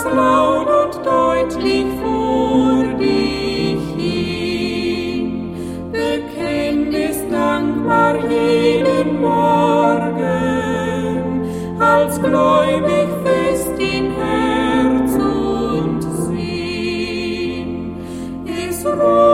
ganz laut und deutlich vor dich hin, bekenntnis dankbar jeden Morgen, als gläubig fest in Herz und Sinn. Es